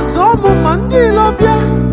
Zomu mandilo bia.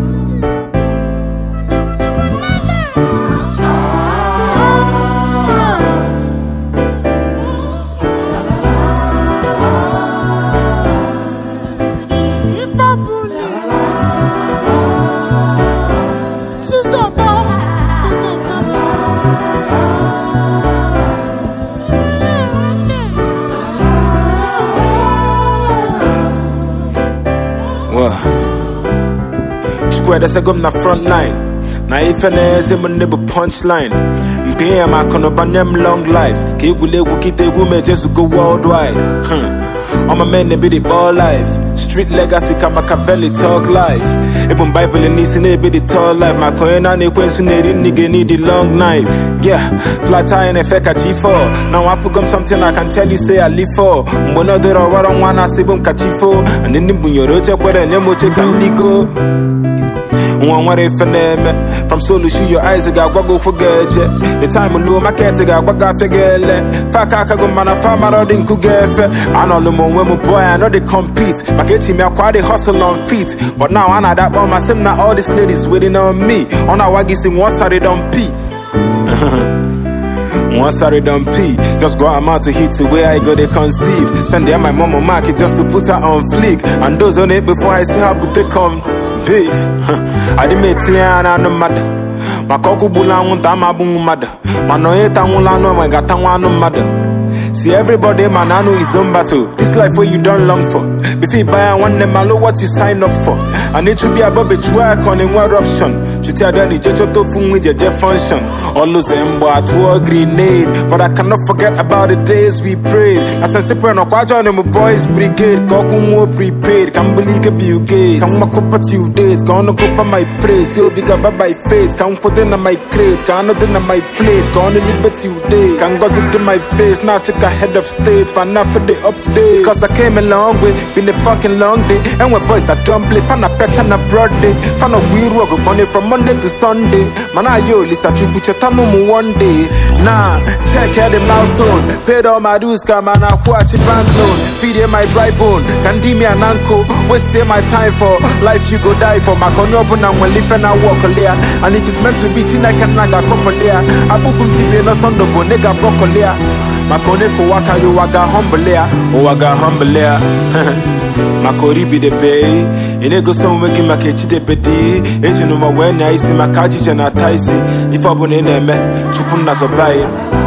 Square that's a gum na front line. Na ife na eze mo nebo punchline. Mpiye makono banyem long life. Kigule kukite gume just go worldwide. On my men they be the ball life. Street legacy kama Machiavelli talk life. Even Bible and nisi ne be the tall life. My koena ne kwensu ne rin nigga need the long knife. Yeah, flat tire and effect at G4. Now I forgot something I can tell you say I live for. Mbono de ro waron wana sibum kachifo. And then nimbunyo kwere nyemo cheka ligo. From solo shoot your eyes, I got go for gadget. The time will know my cat, I got figure. Fakaka go man, I found my rodin kugefe. I know the women boy, I know they compete. My kitchen, me quite they hustle on feet. But now I know that one myself, now all these ladies waiting on me. On our waggy sing one side don't pee. One side don't pee. Just go out to hit the way I go they conceive. Send them my mama market just to put her on fleek. And those on it before I see how but they come. Beef. I didn't make Tiana no matter. My cocoa bulan won't have my boom mother. My no eta wula no my gata no mother. See everybody man I know his own battle. This life where you don't long for. Before you buy one them I know what you sign up for. And it should be above a twerk on in one option. You tell them you just to fun with your jet function. All those them boy to a grenade. But I cannot forget about the days we prayed. As I say no kwaja on my boys brigade. Koku more prepaid. Can't believe it be gay. Can't walk up at you dates. Gonna go up my praise. You'll be got by faith. Can't put in on my crate. Can't not in on my plate. Gonna liberty you day. Can't gossip in my face. Now check head of state, fan up for the update. Cause I came a long way, been a fucking long day. And when boys that don't play, fan a patch and a broad day. Fan a weird work of money from Monday to Sunday. Man, I yo, Lisa Chukuchetano one day. Nah, check out the milestone. Paid all my dues, come and I watch a bank loan. Feed in my dry bone, can give me an uncle. Waste my time for life you go die for. My conyopen and when live and I walk a layer. And if it's meant to be, I can naga couple layer. I book him TV no son of nega broccoli. Makone ko waka yo waga humble ya, o waga humble ya. Makori be the bay, ine go so we give makechi de bedi. Eji no ma when I see makaji jana taisi. If I bone neme, chukun na so bai.